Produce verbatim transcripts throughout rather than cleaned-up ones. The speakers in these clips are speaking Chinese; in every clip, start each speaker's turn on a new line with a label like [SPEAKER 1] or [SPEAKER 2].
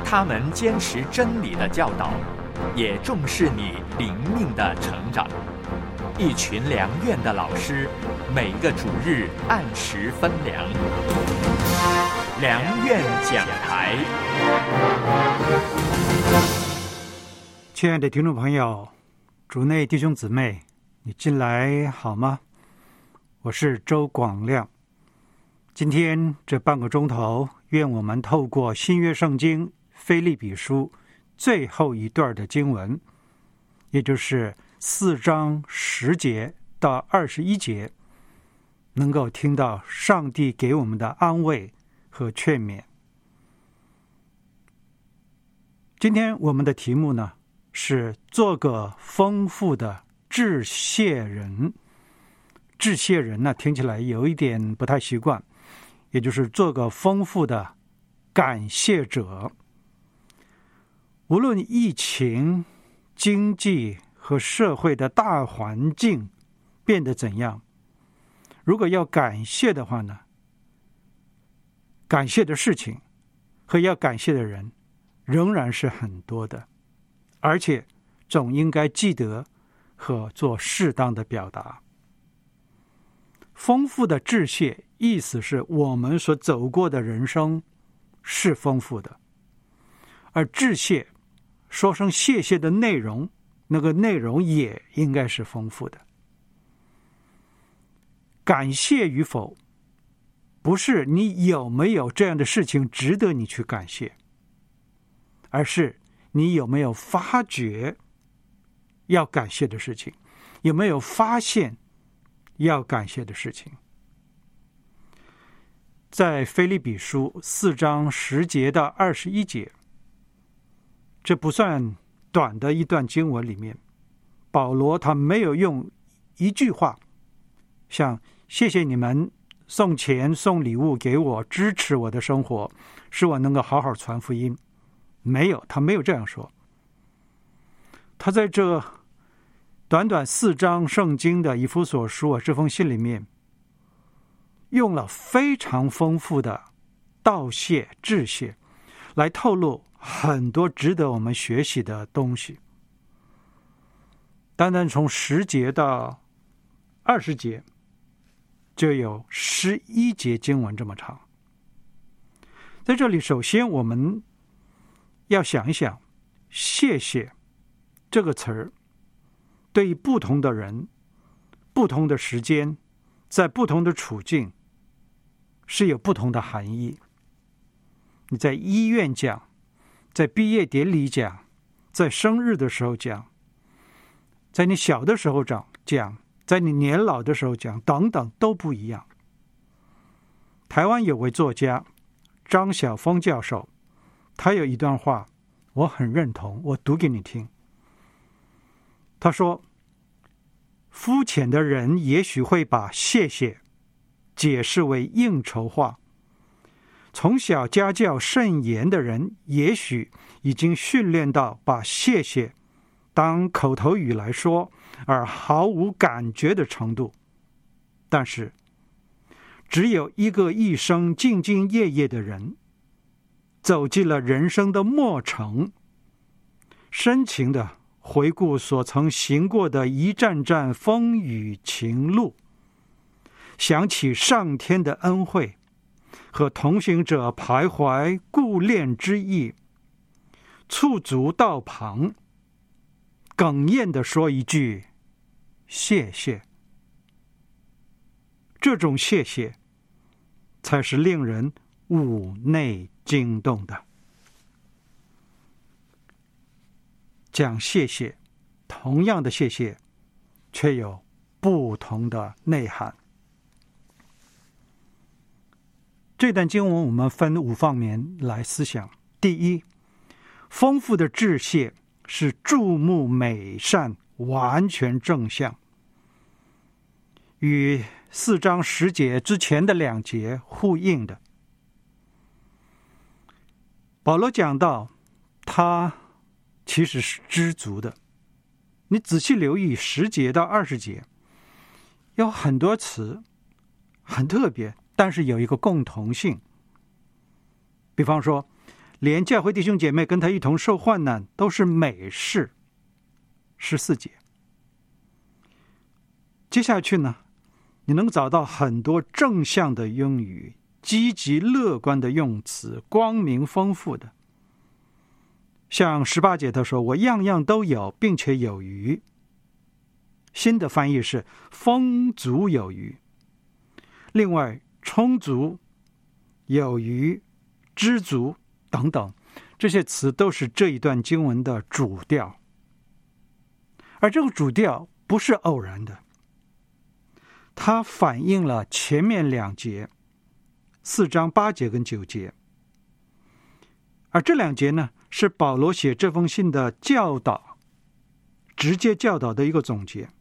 [SPEAKER 1] 他们坚持真理的教导，也重视你灵命的成长。一群良院的老师，每个主日按时分粮。良院讲台。
[SPEAKER 2] 亲爱的听众朋友，主内弟兄姊妹，你进来好吗？我是周广亮。今天这半个钟头，愿我们透过新约圣经腓立比书最后一段的经文，也就是四章十节到二十一节，能够听到上帝给我们的安慰和劝勉。今天我们的题目呢，是做个丰富的致谢人。致谢人呢，听起来有一点不太习惯，也就是做个丰富的感谢者。无论疫情、经济和社会的大环境变得怎样，如果要感谢的话呢，感谢的事情和要感谢的人仍然是很多的，而且总应该记得和做适当的表达。丰富的致谢，意思是我们所走过的人生是丰富的，而致谢说声谢谢的内容，那个内容也应该是丰富的。感谢与否，不是你有没有这样的事情值得你去感谢，而是你有没有发觉要感谢的事情，有没有发现要感谢的事情。在腓立比书四章十节到二十一节，这不算短的一段经文里面，保罗他没有用一句话，像谢谢你们送钱送礼物给我，支持我的生活，使我能够好好传福音，没有，他没有这样说。他在这短短四章圣经的以弗所书啊这封信里面，用了非常丰富的道谢致谢，来透露很多值得我们学习的东西。单单从十节到二十节，就有十一节经文这么长。在这里，首先我们要想一想，谢谢这个词儿对于不同的人、不同的时间，在不同的处境，是有不同的含义。你在医院讲，在毕业典礼讲，在生日的时候讲，在你小的时候讲，在你年老的时候讲，等等，都不一样。台湾有位作家张晓峰教授，他有一段话我很认同，我读给你听。他说，肤浅的人也许会把谢谢解释为应酬话，从小家教甚严的人也许已经训练到把谢谢当口头语来说，而毫无感觉的程度。但是只有一个一生兢兢业业的人，走进了人生的末程，深情的回顾所曾行过的一站站风雨情路，想起上天的恩惠和同行者徘徊顾恋之意，蹙足道旁，哽咽地说一句谢谢。这种谢谢才是令人五内惊动的。讲谢谢，同样的谢谢，却有不同的内涵。这段经文我们分五方面来思想。第一，丰富的致谢是注目美善，完全正向，与四章十节之前的两节呼应的。保罗讲到，他其实是知足的。你仔细留意十节到二十节，有很多词很特别，但是有一个共同性。比方说， 连教会弟兄姐妹跟他一同受患难都是美事。十四节，接下去呢，你能找到很多正向的用语，积极乐观的用词，光明丰富的。像十八节他说，我样样都有，并且有余。新的翻译是丰足有余。另外，充足、有余、知足等等，这些词都是这一段经文的主调。而这个主调不是偶然的，它反映了前面两节，四章八节跟九节。而这两节呢，是保罗写这封信的教导，直接教导的一个总结。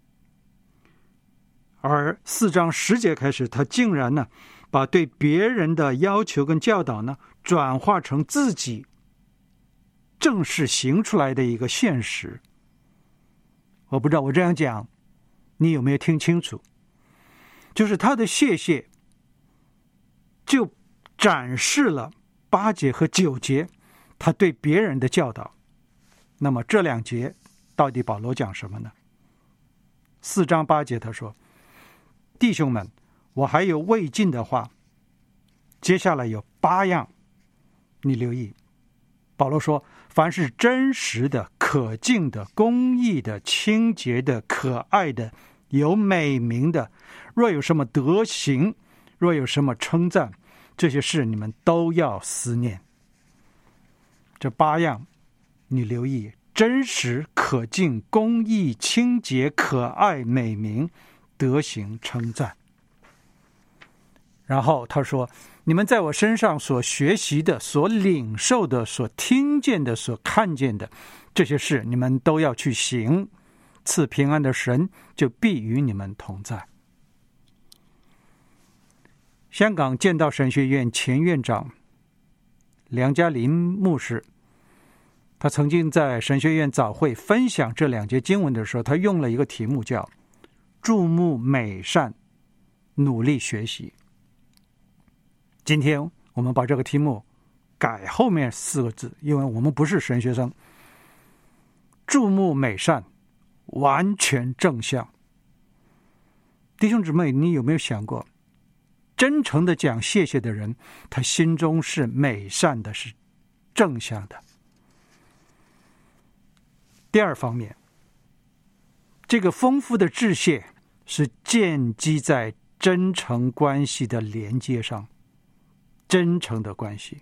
[SPEAKER 2] 而四章十节开始，他竟然呢，把对别人的要求跟教导呢，转化成自己正式行出来的一个现实。我不知道我这样讲，你有没有听清楚？就是他的谢谢，就展示了八节和九节他对别人的教导。那么这两节到底保罗讲什么呢？四章八节他说，弟兄们，我还有未尽的话。接下来有八样，你留意。保罗说，凡是真实的、可敬的、公义的、清洁的、可爱的、有美名的，若有什么德行，若有什么称赞，这些事你们都要思念。这八样你留意，真实、可敬、公义、清洁、可爱、美名、德行、称赞。然后他说，你们在我身上所学习的、所领受的、所听见的、所看见的，这些事你们都要去行，赐平安的神就必与你们同在。香港剑道神学院前院长梁家麟牧师，他曾经在神学院早会分享这两节经文的时候，他用了一个题目叫注目美善，努力学习。今天我们把这个题目改后面四个字，因为我们不是神学生。注目美善，完全正向。弟兄姊妹，你有没有想过，真诚的讲谢谢的人，他心中是美善的，是正向的。第二方面，这个丰富的致谢是建基在真诚关系的连接上，真诚的关系。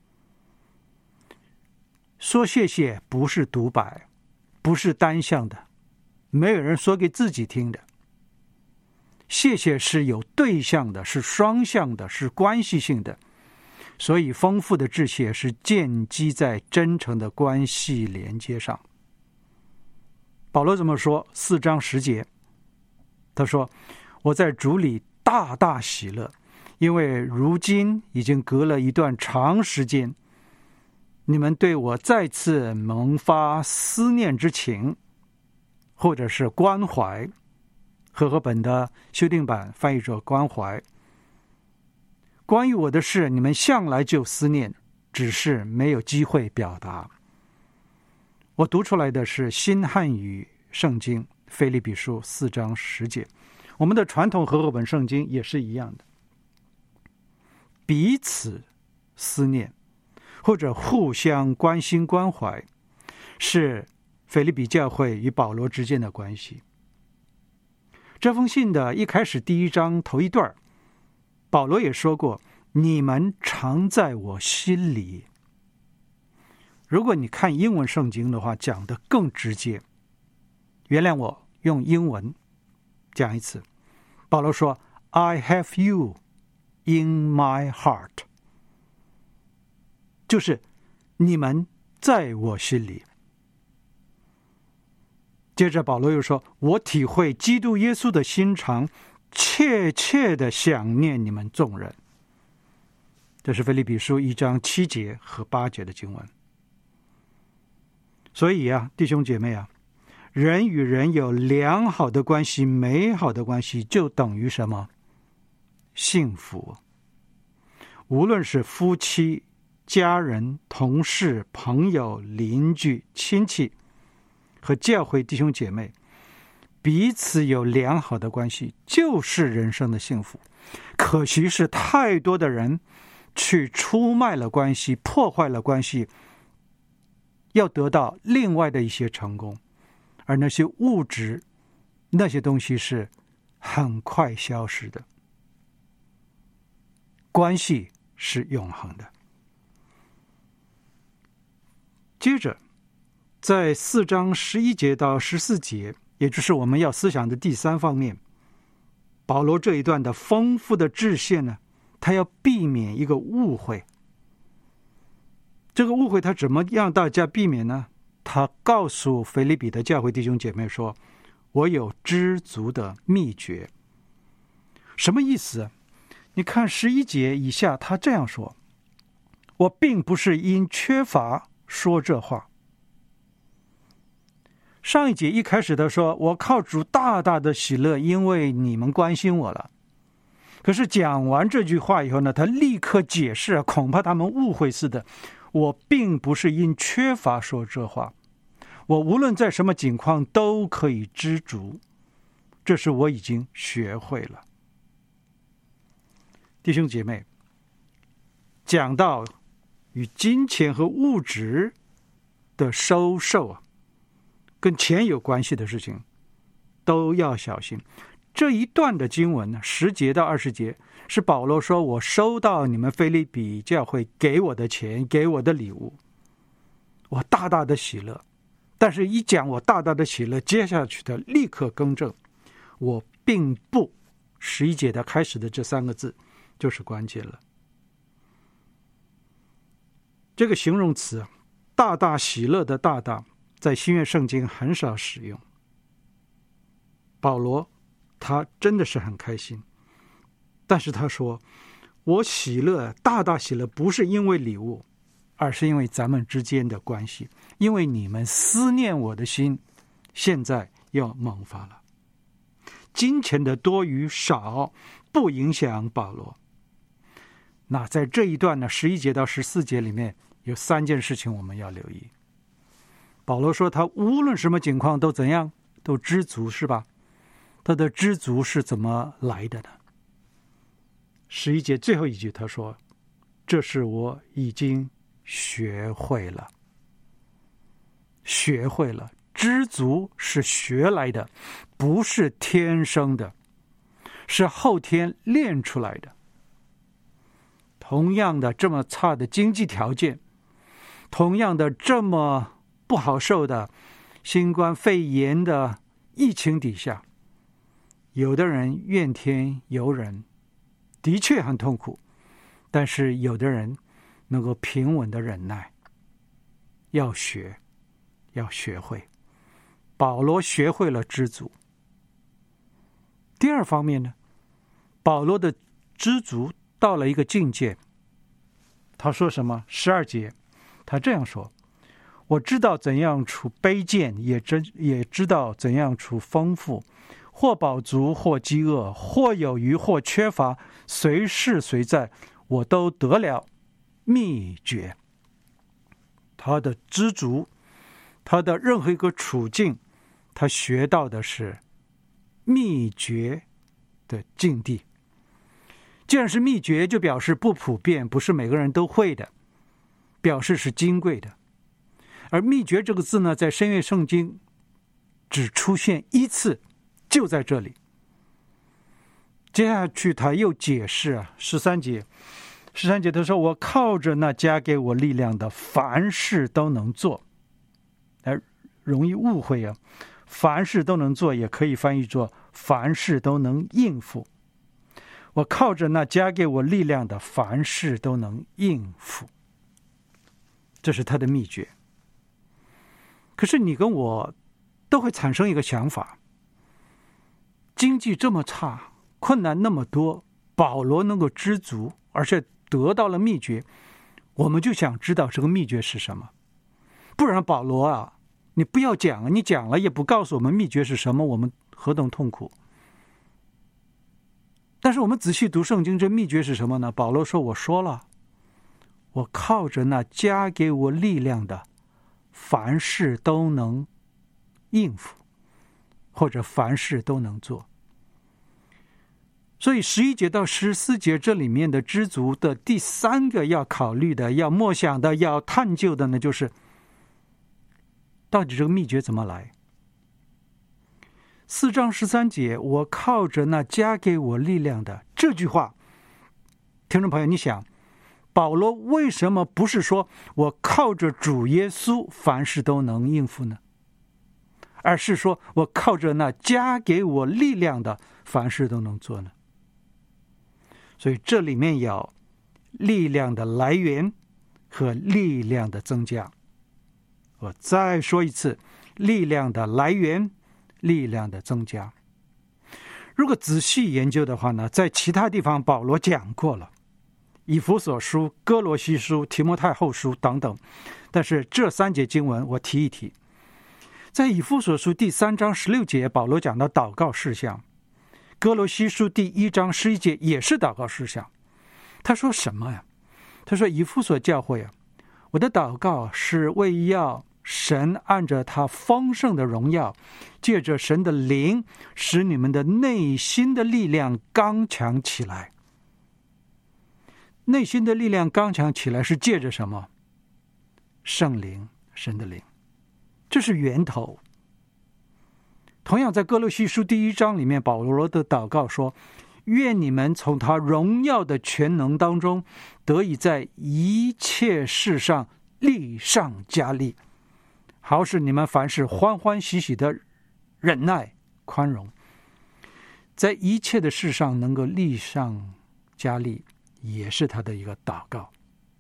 [SPEAKER 2] 说谢谢不是独白，不是单向的，没有人说给自己听的。谢谢是有对象的，是双向的，是关系性的。所以丰富的致谢是建基在真诚的关系连接上。保罗怎么说？四章十节，他说，我在主里大大喜乐，因为如今已经隔了一段长时间，你们对我再次萌发思念之情，或者是关怀，和合本的修订版翻译作关怀。关于我的事，你们向来就思念，只是没有机会表达。我读出来的是新汉语圣经腓立比书四章十节，我们的传统和合本圣经也是一样的。彼此思念或者互相关心关怀，是腓立比教会与保罗之间的关系。这封信的一开始第一章头一段，保罗也说过，你们常在我心里。如果你看英文圣经的话，讲得更直接。原谅我用英文讲一次。保罗说 I have you in my heart， 就是你们在我心里。接着保罗又说，我体会基督耶稣的心肠，切切的想念你们众人。这是腓立比书一章七节和八节的经文。所以啊，弟兄姐妹啊，人与人有良好的关系，美好的关系，就等于什么？幸福。无论是夫妻、 家人、同事、朋友、邻居、亲戚和教会弟兄姐妹彼此有良好的关系，就是人生的幸福。可惜是太多的人去出卖了关系，破坏了关系，要得到另外的一些成功，而那些物质，那些东西是很快消失的。关系是永恒的。接着在四章十一节到十四节，也就是我们要思想的第三方面，保罗这一段的丰富的致谢呢，他要避免一个误会。这个误会他怎么让大家避免呢？他告诉腓立比的教会弟兄姐妹说，我有知足的秘诀。什么意思？你看十一节以下，他这样说，我并不是因缺乏说这话。上一节一开始他说，我靠主大大的喜乐，因为你们关心我了。可是讲完这句话以后呢，他立刻解释，恐怕他们误会似的，我并不是因缺乏说这话，我无论在什么境况都可以知足，这是我已经学会了。弟兄姐妹，讲到与金钱和物质的收受啊，跟钱有关系的事情都要小心。这一段的经文呢，十节到二十节，是保罗说，我收到你们腓立比教会给我的钱，给我的礼物，我大大的喜乐。但是一讲我大大的喜乐，接下去的立刻更正，我并不，十一节的开始的这三个字就是关键了。这个形容词大大喜乐的大大，在新约圣经很少使用。保罗他真的是很开心，但是他说，我喜乐，大大喜乐，不是因为礼物，而是因为咱们之间的关系，因为你们思念我的心现在要萌发了。金钱的多与少不影响保罗。那在这一段呢，十一节到十四节里面有三件事情我们要留意。保罗说他无论什么情况都怎样，都知足，是吧？他的知足是怎么来的呢？十一节最后一句他说，这是我已经学会了。学会了，知足是学来的，不是天生的，是后天练出来的。同样的这么差的经济条件，同样的这么不好受的新冠肺炎的疫情底下，有的人怨天尤人，的确很痛苦，但是有的人能够平稳的忍耐。要学，要学会。保罗学会了知足。第二方面呢，保罗的知足到了一个境界。他说什么？十二节他这样说，我知道怎样处卑贱，也知也知道怎样处丰富，或饱足，或饥饿，或有余，或缺乏，随事随在，我都得了秘诀。他的知足，他的任何一个处境，他学到的是秘诀的境地。既然是秘诀，就表示不普遍，不是每个人都会的，表示是金贵的。而秘诀这个字呢，在新约圣经只出现一次，就在这里。接下去他又解释啊，十三节，十三节他说，我靠着那加给我力量的，凡事都能做。而容易误会啊，凡事都能做也可以翻译作凡事都能应付。我靠着那加给我力量的，凡事都能应付。这是他的秘诀。可是你跟我都会产生一个想法，经济这么差，困难那么多，保罗能够知足，而且得到了秘诀，我们就想知道这个秘诀是什么。不然保罗啊，你不要讲，你讲了也不告诉我们秘诀是什么，我们何等痛苦。但是我们仔细读圣经，这秘诀是什么呢？保罗说，我说了， 我靠着那加给我力量的，凡事都能应付，或者凡事都能做。所以十一节到十四节这里面的知足的第三个要考虑的、要默想的、要探究的呢，就是到底这个秘诀怎么来。四章十三节，我靠着那加给我力量的，这句话，听众朋友，你想保罗为什么不是说我靠着主耶稣凡事都能应付呢？而是说我靠着那加给我力量的凡事都能做呢？所以这里面有力量的来源和力量的增加。我再说一次，力量的来源，力量的增加。如果仔细研究的话呢，在其他地方保罗讲过了，以弗所书、哥罗西书、提摩太后书等等，但是这三节经文我提一提。在以弗所书第三章十六节，保罗讲到祷告事项，哥罗西书第一章十一节也是祷告事项。他说什么呀？他说以弗所教会啊，我的祷告是为要神按着他丰盛的荣耀，借着神的灵，使你们的内心的力量刚强起来。内心的力量刚强起来是借着什么？圣灵，神的灵，这是源头。同样在哥罗西书第一章里面，保罗的祷告说，愿你们从他荣耀的全能当中，得以在一切事上力上加力，好使你们凡事欢欢喜喜的忍耐宽容，在一切的事上能够力上加力，也是他的一个祷告。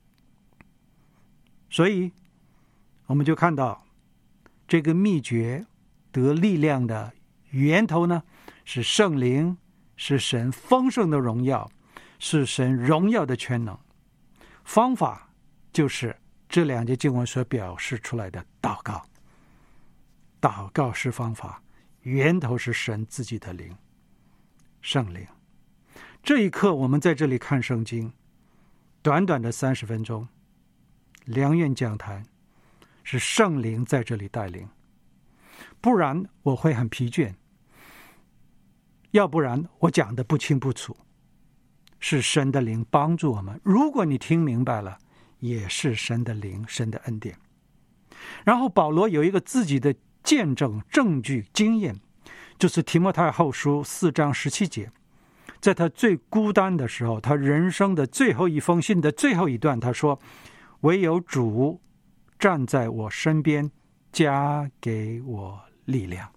[SPEAKER 2] 所以我们就看到这个秘诀得力量的源头呢，是圣灵，是神丰盛的荣耀，是神荣耀的全能。方法就是这两节经文所表示出来的祷告。祷告是方法，源头是神自己的灵，圣灵。这一刻我们在这里看圣经，短短的三十分钟，良苑讲坛是圣灵在这里带领，不然我会很疲倦，要不然我讲得不清不楚，是神的灵帮助我们。如果你听明白了，也是神的灵，神的恩典。然后保罗有一个自己的见证、证据、经验，就是提摩太后书四章十七节，在他最孤单的时候，他人生的最后一封信的最后一段，他说，唯有主站在我身边，加给我力量。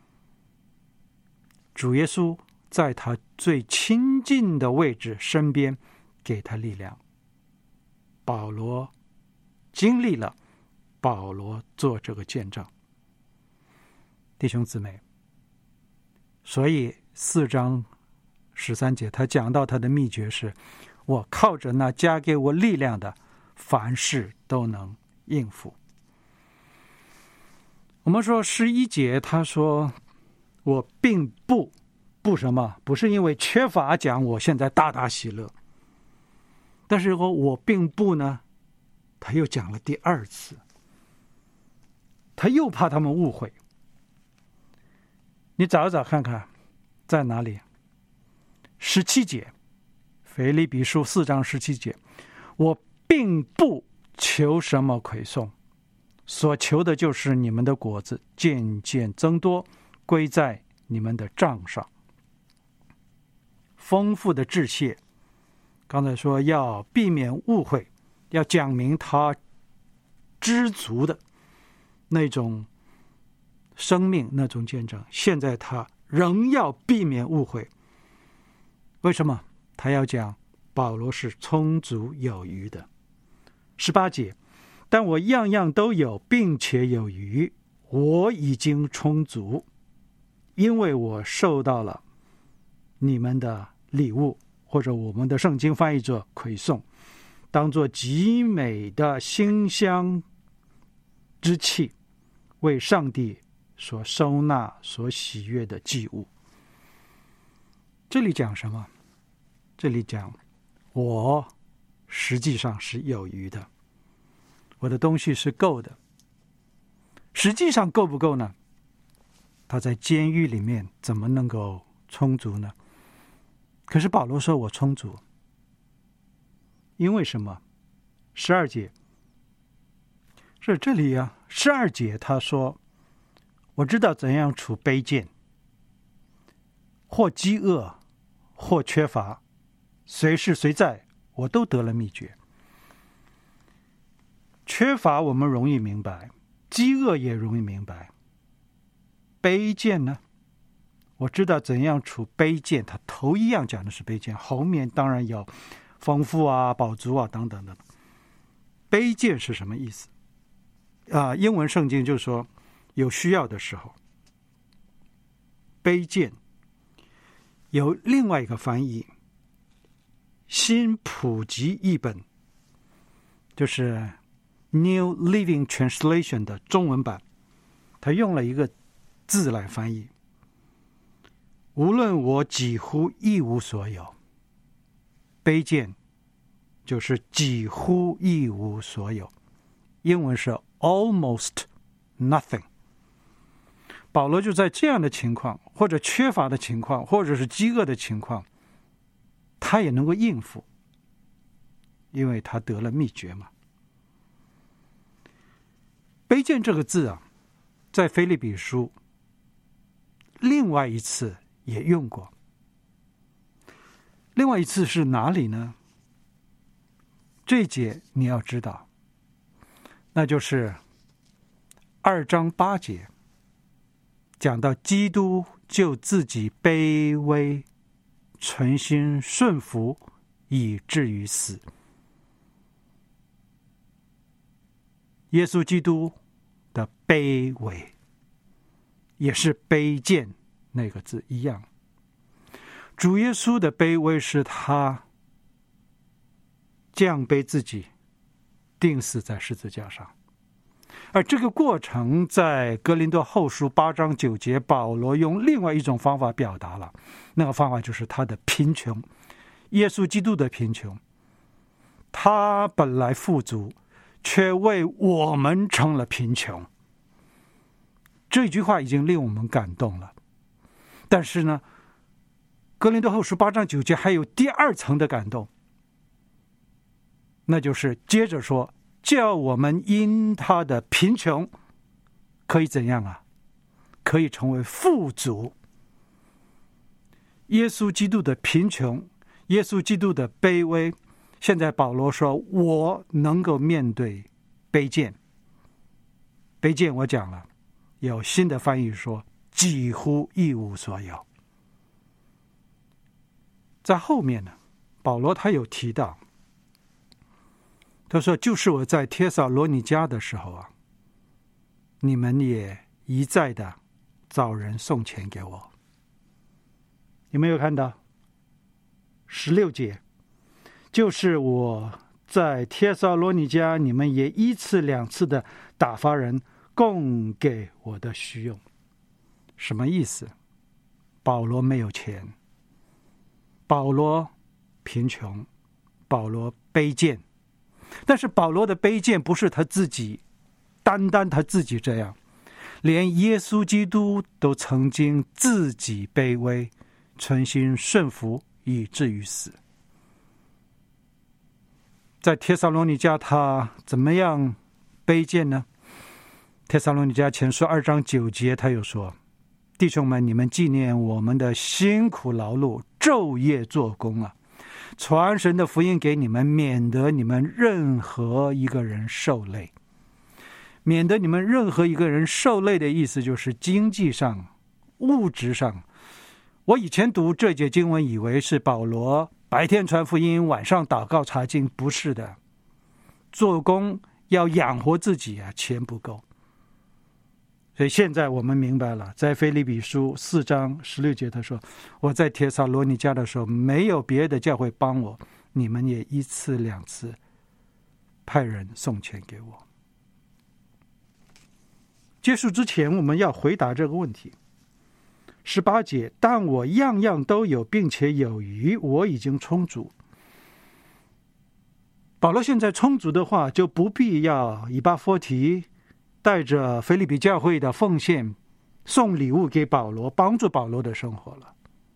[SPEAKER 2] 主耶稣在他最亲近的位置身边，给他力量。保罗经历了，保罗做这个见证。弟兄姊妹，所以四章十三节他讲到他的秘诀是，我靠着那加给我力量的，凡事都能应付。我们说十一节他说，我并不不什么，不是因为缺乏讲我现在大大喜乐，但是我并不呢，他又讲了第二次，他又怕他们误会。你找一找看看在哪里。十七节，腓立比书四章十七节，我并不求什么馈送，所求的就是你们的果子渐渐增多，归在你们的账上。丰富的致谢，刚才说要避免误会，要讲明他知足的那种生命，那种见证。现在他仍要避免误会，为什么？他要讲保罗是充足有余的。十八节，但我样样都有，并且有余，我已经充足，因为我受到了你们的礼物，或者我们的圣经翻译作馈送，当作极美的馨香之气，为上帝所收纳、所喜悦的祭物。这里讲什么？这里讲我实际上是有余的，我的东西是够的。实际上够不够呢？他在监狱里面怎么能够充足呢？可是保罗说我充足，因为什么？十二节是这里啊，十二节他说，我知道怎样处卑贱，或饥饿，或缺乏，随是随在，我都得了秘诀。缺乏我们容易明白，饥饿也容易明白。卑贱呢？我知道怎样处卑贱，他头一样讲的是卑贱，后面当然有丰富啊、饱足啊等等的。卑贱是什么意思？啊，英文圣经就说有需要的时候。卑贱有另外一个翻译，新普及译本，就是 New Living Translation 的中文版，他用了一个字来翻译，无论我几乎一无所有。卑贱就是几乎一无所有，英文是 almost nothing。 保罗就在这样的情况，或者缺乏的情况，或者是饥饿的情况，他也能够应付，因为他得了秘诀嘛。卑贱这个字啊，在腓立比书另外一次也用过。另外一次是哪里呢？这一节你要知道，那就是二章八节，讲到基督就自己卑微，存心顺服，以至于死。耶稣基督的卑微也是卑贱那个字一样。主耶稣的卑微是他降卑自己，钉死在十字架上。而这个过程在哥林多后书八章九节，保罗用另外一种方法表达了，那个方法就是他的贫穷，耶稣基督的贫穷。他本来富足，却为我们成了贫穷。这句话已经令我们感动了。但是呢，哥林多后书八章九节还有第二层的感动，那就是接着说，叫我们因他的贫穷可以怎样啊？可以成为富足。耶稣基督的贫穷，耶稣基督的卑微，现在保罗说我能够面对卑贱。卑贱我讲了，有新的翻译说几乎一无所有。在后面呢，保罗他有提到，他说就是我在帖撒罗尼迦的时候啊，你们也一再的找人送钱给我。有没有看到十六节？就是我在帖撒罗尼迦，你们也一次两次的打发人供给我的需用。什么意思？保罗没有钱，保罗贫穷，保罗卑贱。但是保罗的卑贱不是他自己，单单他自己这样，连耶稣基督都曾经自己卑微，存心顺服，以至于死。在帖撒罗尼迦他怎么样卑贱呢？帖撒罗尼迦前书二章九节他又说，弟兄们，你们纪念我们的辛苦劳碌，昼夜做工啊，传神的福音给你们，免得你们任何一个人受累。免得你们任何一个人受累的意思就是经济上、物质上。我以前读这节经文以为是保罗白天传福音，晚上祷告查经，不是的。做工要养活自己啊，钱不够。所以现在我们明白了，在腓立比书四章十六节他说，我在帖撒罗尼迦的时候，没有别的教会帮我，你们也一次两次派人送钱给我。结束之前我们要回答这个问题。十八节，但我样样都有，并且有余，我已经充足。 保罗现在充足的话，就不必要以巴弗提带着腓立比教会的奉献送礼物给保罗，帮助保罗的生活了。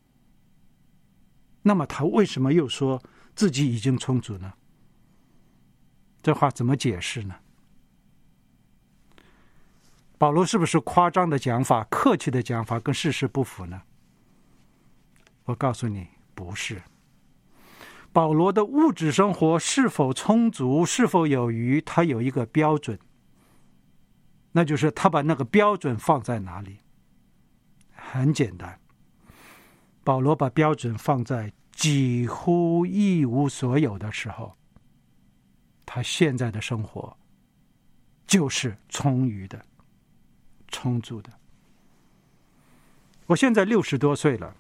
[SPEAKER 2] 那么他为什么又说自己已经充足呢？这话怎么解释呢？保罗是不是夸张的讲法、客气的讲法跟事实不符呢？我告诉你，不是。保罗的物质生活是否充足、是否有余，他有一个标准，那就是他把那个标准放在哪里。很简单，保罗把标准放在几乎一无所有的时候，他现在的生活就是充裕的、充足的。我现在六十多岁了，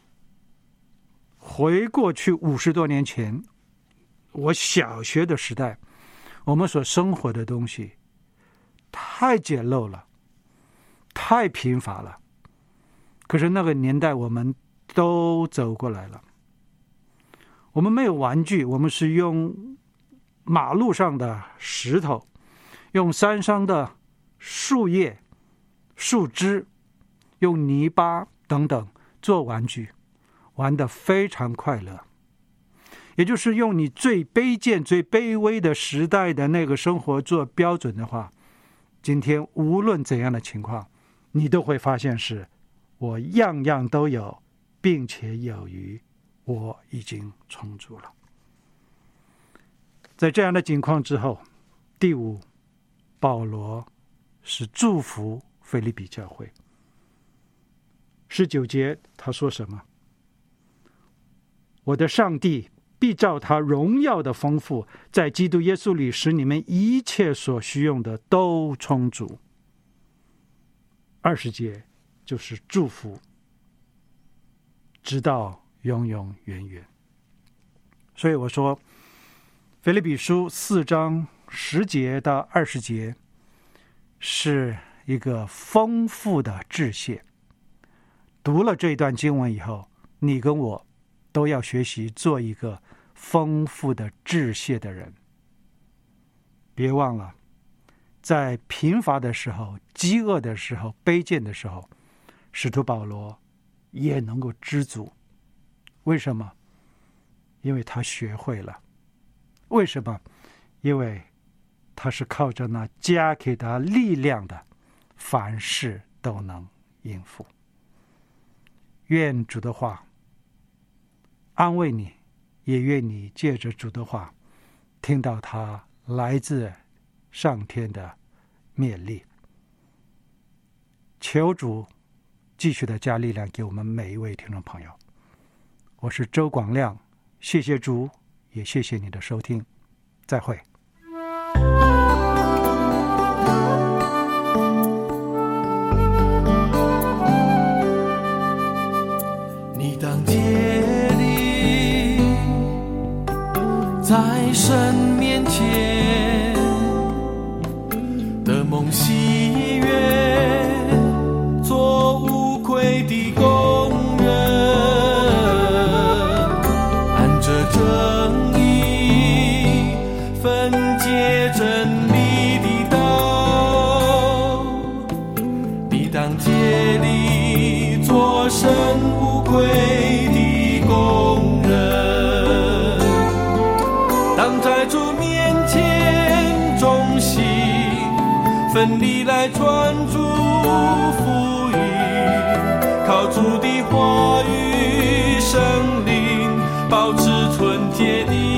[SPEAKER 2] 回过去五十多年前，我小学的时代，我们所生活的东西太简陋了，太贫乏了。可是那个年代我们都走过来了。我们没有玩具，我们是用马路上的石头，用山上的树叶、树枝，用泥巴等等做玩具，玩得非常快乐。也就是用你最卑贱、最卑微的时代的那个生活做标准的话，今天无论怎样的情况，你都会发现是我样样都有，并且有余，我已经充足了。在这样的情况之后，第五，保罗是祝福腓立比教会。十九节他说什么？我的上帝必照他荣耀的丰富，在基督耶稣里使你们一切所需用的都充足。二十节就是祝福，直到永永远远。所以我说，腓立比书四章十节到二十节是一个丰富的致谢。读了这段经文以后，你跟我都要学习做一个丰富的致谢的人。别忘了，在贫乏的时候、饥饿的时候、卑贱的时候，使徒保罗也能够知足。为什么？因为他学会了。为什么？因为他是靠着那加给他力量的，凡事都能应付。愿主的话安慰你，也愿你借着主的话听到他来自上天的勉励。求主继续的加力量给我们每一位听众朋友。我是周广亮，谢谢主，也谢谢你的收听，再会。
[SPEAKER 3] 你当竭力在神面前的梦喜悦，做无愧的工人，按着正义分解真理的道。你当竭力做神无愧的工人，当在主面前忠心奋力来传主福音，靠主的话语生灵保持纯洁的